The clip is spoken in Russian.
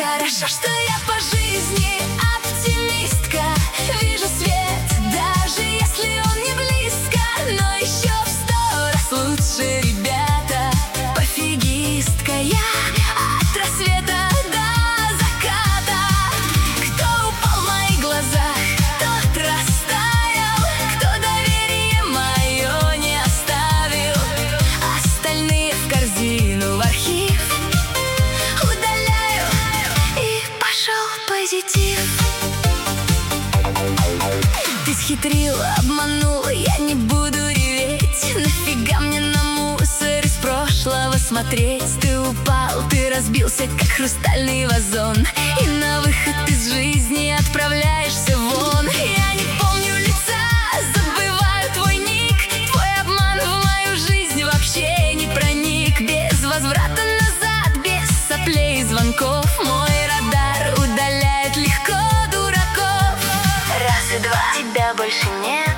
Хорошо, что я по жизни оптимистка. Вижу свет, даже если он не близко. Но еще в 100 раз лучше, ребята. Пофигистка я от рассвета до заката. Кто упал в моих глазах, тот растаял. Кто доверие мое не оставил, остальные в корзину, в архив удаляю. И пошел позитив. Ты схитрил, обманул, я не буду реветь. Нафига мне на мусор из прошлого смотреть? Ты упал, ты разбился, как хрустальный вазон, и на выход из жизни отправляешься вон. Я не помню лица, забываю твой ник. Твой обман в мою жизнь вообще не проник. Без возврата назад, без соплей и звонков, мой радар удаляет легко дураков. Раз и два, тебя больше нет.